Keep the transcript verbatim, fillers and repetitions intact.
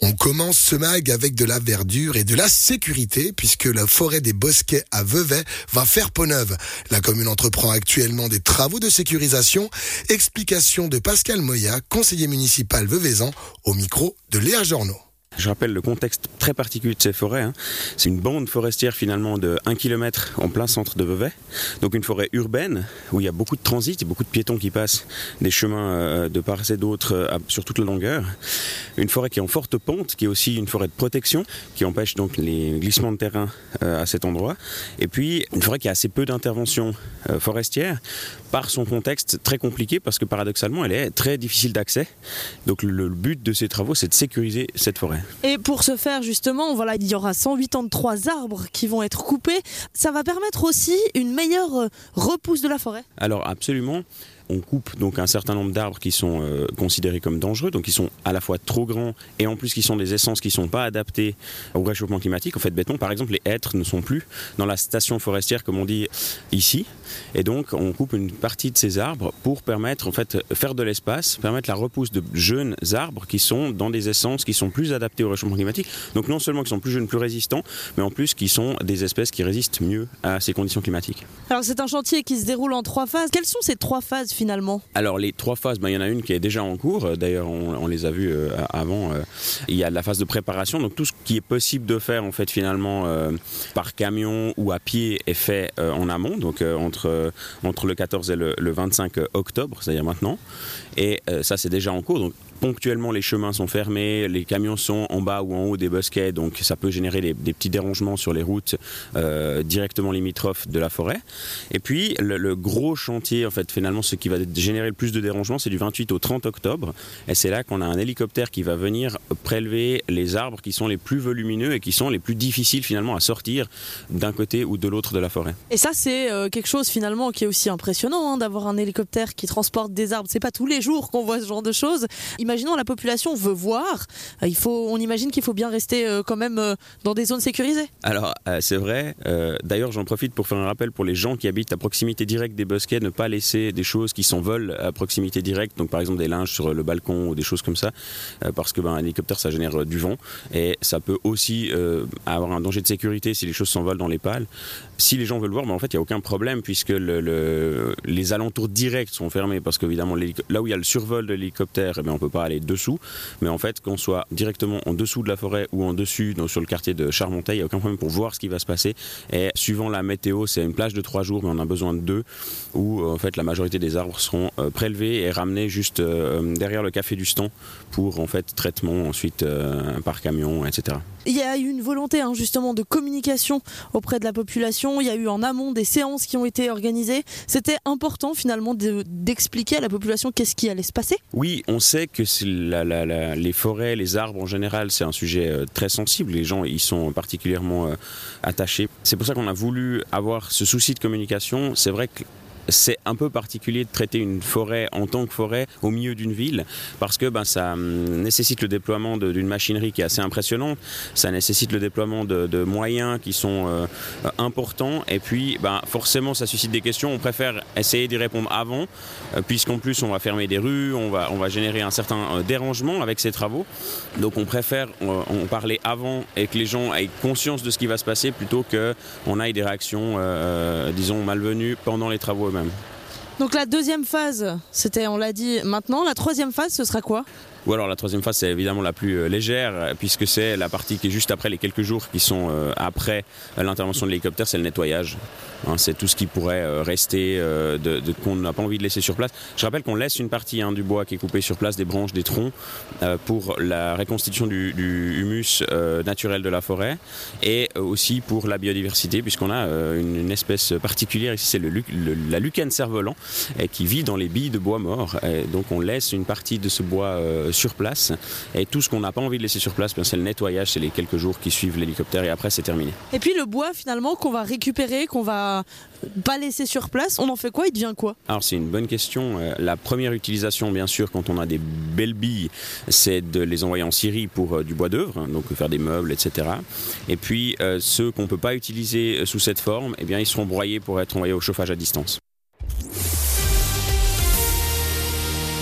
On commence ce mag avec de la verdure et de la sécurité puisque la forêt des Bosquets à Vevey va faire peau neuve. La commune entreprend actuellement des travaux de sécurisation. Explication de Pascal Moya, conseiller municipal veveysan, au micro de Léa Jornaud. Je rappelle le contexte très particulier de ces forêts. Hein. C'est une bande forestière finalement de un kilomètre en plein centre de Vevey. Donc une forêt urbaine où il y a beaucoup de transit, beaucoup de piétons qui passent des chemins de part et d'autre sur toute la longueur. Une forêt qui est en forte pente, qui est aussi une forêt de protection, qui empêche donc les glissements de terrain à cet endroit. Et puis une forêt qui a assez peu d'intervention forestière par son contexte très compliqué parce que paradoxalement elle est très difficile d'accès. Donc le but de ces travaux, c'est de sécuriser cette forêt. Et pour ce faire justement, voilà, il y aura cent quatre-vingt-trois arbres qui vont être coupés. Ça va permettre aussi une meilleure repousse de la forêt. Alors absolument. On coupe donc un certain nombre d'arbres qui sont euh, considérés comme dangereux, donc qui sont à la fois trop grands et en plus qui sont des essences qui ne sont pas adaptées au réchauffement climatique. En fait, béton, par exemple, les hêtres ne sont plus dans la station forestière comme on dit ici, et donc on coupe une partie de ces arbres pour permettre, en fait, faire de l'espace, permettre la repousse de jeunes arbres qui sont dans des essences qui sont plus adaptées au réchauffement climatique. Donc non seulement qui sont plus jeunes, plus résistants, mais en plus qui sont des espèces qui résistent mieux à ces conditions climatiques. Alors c'est un chantier qui se déroule en trois phases. Quelles sont ces trois phases finalement ? Alors les trois phases, ben, il y en a une qui est déjà en cours, d'ailleurs on, on les a vues euh, avant, euh, il y a la phase de préparation, donc tout ce qui est possible de faire en fait finalement euh, par camion ou à pied est fait euh, en amont, donc euh, entre, euh, entre le quatorze et le, le vingt-cinq octobre, c'est-à-dire maintenant, et euh, ça c'est déjà en cours. Donc ponctuellement, les chemins sont fermés, les camions sont en bas ou en haut des bosquets, donc ça peut générer des, des petits dérangements sur les routes euh, directement limitrophes de la forêt. Et puis, le, le gros chantier, en fait, finalement, ce qui va générer le plus de dérangements, c'est du vingt-huit au trente octobre. Et c'est là qu'on a un hélicoptère qui va venir prélever les arbres qui sont les plus volumineux et qui sont les plus difficiles, finalement, à sortir d'un côté ou de l'autre de la forêt. Et ça, c'est euh, quelque chose, finalement, qui est aussi impressionnant, hein, d'avoir un hélicoptère qui transporte des arbres. C'est pas tous les jours qu'on voit ce genre de choses. Imaginons la population veut voir, il faut, on imagine qu'il faut bien rester euh, quand même euh, dans des zones sécurisées. Alors euh, c'est vrai, euh, d'ailleurs j'en profite pour faire un rappel pour les gens qui habitent à proximité directe des bosquets, ne pas laisser des choses qui s'envolent à proximité directe, donc par exemple des linges sur le balcon ou des choses comme ça, euh, parce que ben, un hélicoptère ça génère euh, du vent et ça peut aussi euh, avoir un danger de sécurité si les choses s'envolent dans les pales. Si les gens veulent voir, ben, en fait il n'y a aucun problème puisque le, le, les alentours directs sont fermés parce qu'évidemment là où il y a le survol de l'hélicoptère, eh ben, on ne peut pas aller dessous, mais en fait qu'on soit directement en dessous de la forêt ou en dessus donc sur le quartier de Charmonteil, il n'y a aucun problème pour voir ce qui va se passer. Et suivant la météo, c'est une plage de trois jours, mais on a besoin de deux, où en fait la majorité des arbres seront euh, prélevés et ramenés juste euh, derrière le café du Stand pour en fait traitement ensuite euh, par camion, et cetera. Il y a eu une volonté hein, justement de communication auprès de la population. Il y a eu en amont des séances qui ont été organisées. C'était important finalement de, d'expliquer à la population qu'est-ce qui allait se passer. Oui, on sait que la, la, la, les forêts, les arbres en général, c'est un sujet euh, très sensible. Les gens y sont particulièrement euh, attachés. C'est pour ça qu'on a voulu avoir ce souci de communication. C'est vrai que c'est un peu particulier de traiter une forêt en tant que forêt au milieu d'une ville parce que ben, ça hum, nécessite le déploiement de, d'une machinerie qui est assez impressionnante, ça nécessite le déploiement de, de moyens qui sont euh, importants et puis ben, forcément ça suscite des questions. On préfère essayer d'y répondre avant euh, puisqu'en plus on va fermer des rues, on va, on va générer un certain euh, dérangement avec ces travaux. Donc on préfère euh, en parler avant et que les gens aient conscience de ce qui va se passer plutôt qu'on aille des réactions euh, disons malvenues pendant les travaux eux-mêmes. Donc la deuxième phase, c'était, on l'a dit maintenant, la troisième phase, ce sera quoi ? Ou alors la troisième phase, c'est évidemment la plus légère, puisque c'est la partie qui est juste après les quelques jours qui sont euh, après l'intervention de l'hélicoptère, c'est le nettoyage. Hein, c'est tout ce qui pourrait euh, rester, euh, de, de, qu'on n'a pas envie de laisser sur place. Je rappelle qu'on laisse une partie hein, du bois qui est coupé sur place, des branches, des troncs, euh, pour la reconstitution du, du humus euh, naturel de la forêt, et aussi pour la biodiversité, puisqu'on a euh, une, une espèce particulière ici, c'est le, le, la lucane cerf-volant, et qui vit dans les billes de bois mort. Et donc on laisse une partie de ce bois euh, sur place et tout ce qu'on n'a pas envie de laisser sur place, bien, c'est le nettoyage, c'est les quelques jours qui suivent l'hélicoptère et après c'est terminé. Et puis le bois finalement qu'on va récupérer, qu'on va pas laisser sur place, on en fait quoi? Il devient quoi? Alors c'est une bonne question. La première utilisation bien sûr quand on a des belles billes, c'est de les envoyer en scierie pour euh, du bois d'œuvre, donc faire des meubles, et cetera. Et puis euh, ceux qu'on ne peut pas utiliser sous cette forme, eh bien, ils seront broyés pour être envoyés au chauffage à distance.